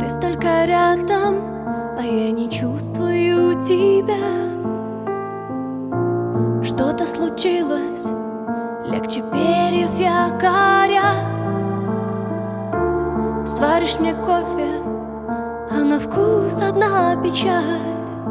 Ты столько рядом, а я не чувствую тебя. Что-то случилось, легче перьев якоря. Сваришь мне кофе, а на вкус одна печаль.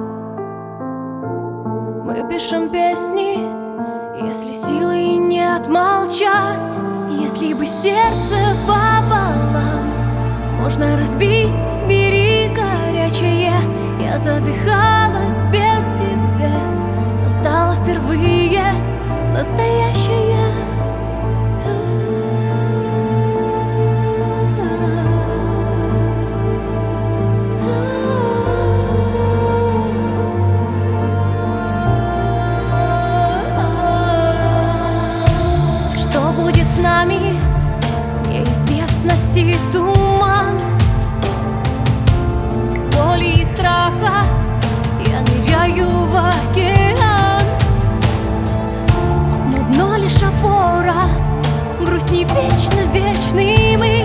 Мы пишем песни, если силы нет молчать. Если бы сердце пополам можно разбить, бери горячее. Я задыхалась без тебя, но стала впервые настоящая. Что будет с нами? Неизвестности туман, боли и страха. Я ныряю в океан, но дно лишь опора. Грусть не вечно, вечны мы.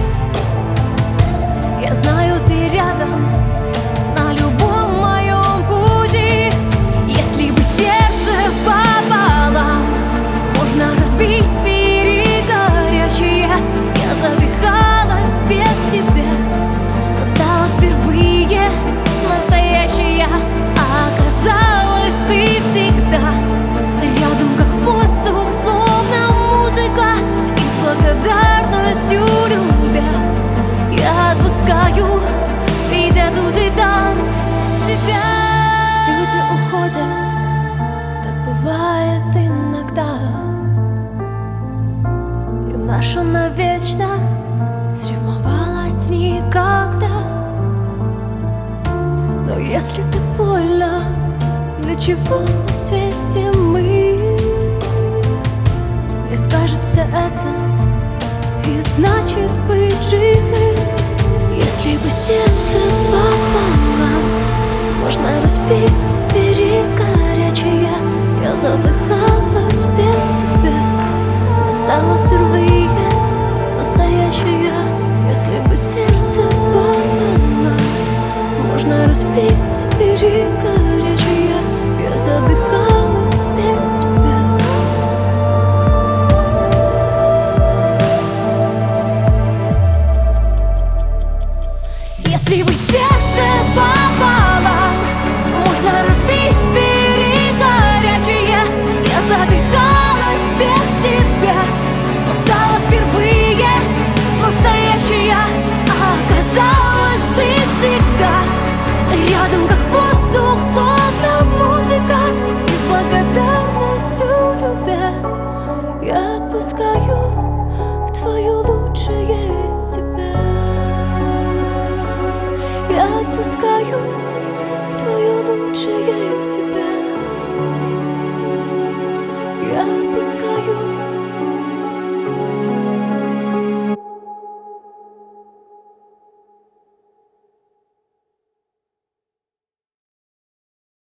Я знаю, ты рядом на любом моем пути. Если бы сердце пополам можно разбить, бери горячее. Я задыхалась без тебя, но стала впервые настоящая. Оказалось, ты всегда рядом, как воздух, словно музыка. И с благодарностью любя, я отпускаю, видя тут и там тебя. Люди уходят, так бывает иногда. И наша навечно срифмовалась в никогда. Но если так больно, для чего на свете мы? Не скажет все это, и значит быть живым. Если бы сердце пополам можно разбить, бери горячее. Я задыхалась без тебя, но стала впервые настоящая. Если бы сердце пополам можно разбить, бери горячее. Я задыхалась без тебя. Если бы сердце пополам можно разбить, бери горячее. Я задыхалась без тебя, но стала впервые настоящая. Оказалось, ты всегда рядом, как воздух, словно музыка. И с благодарностью любя, я отпускаю в твое лучшее тебя. Я отпускаю в твое лучшее тебя. Я отпускаю.